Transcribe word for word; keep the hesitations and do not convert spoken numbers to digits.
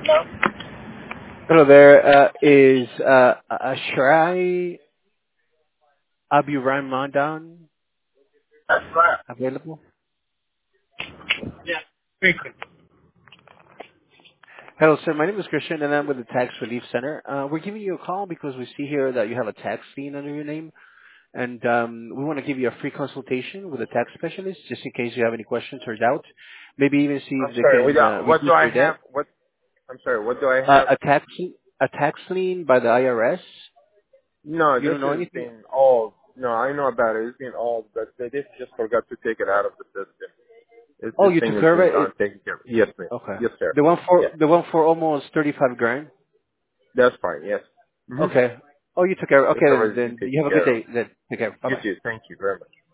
Hello there. Uh, is uh, Ashrai Abhiramadan That's right. available? Yeah. Speaking. Hello, sir. My name is Christian, and I'm with the Tax Relief Center. Uh, we're giving you a call because we see here that you have a tax lien under your name, and um, we want to give you a free consultation with a tax specialist just in case you have any questions or doubts. Maybe even see I'm if they sorry. What, can uh, uh, what do reduce I your have? debt. What? I'm sorry. What do I Uh, have? a tax a tax lien by the I R S. No, You this don't know has anything? been old. No, I know about it. It's been old, but they just just forgot to take it out of the system. This, Oh, this you thing took has care of been it. done, it taken care of. Yes, ma'am. okay. Yes, sir. The one for Yes. the one for almost thirty-five grand. That's fine. Yes. Mm-hmm. Okay. Oh, you took care. Okay, It's then, already been then you taken have a good care of. day. Then take care. Bye You bye. too. Thank you very much.